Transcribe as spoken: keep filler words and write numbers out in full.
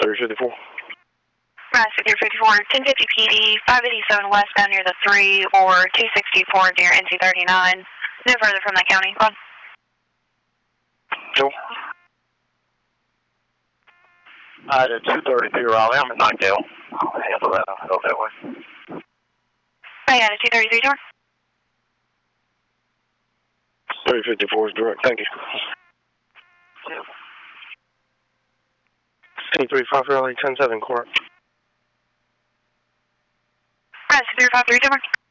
three fifty-four. Right, three fifty-four, ten fifty P D, five eighty-seven westbound near the three or two sixty-four near N C thirty-nine. No further from that county. Run. Joe. Uh, the two thirty-three Raleigh, I'm at Knightdale. I'll handle that. I'll go that way. I got a two thirty-three, George. three fifty-four is direct. Thank you. ten three five Raleigh, ten seven, correct. Right, three five three, George.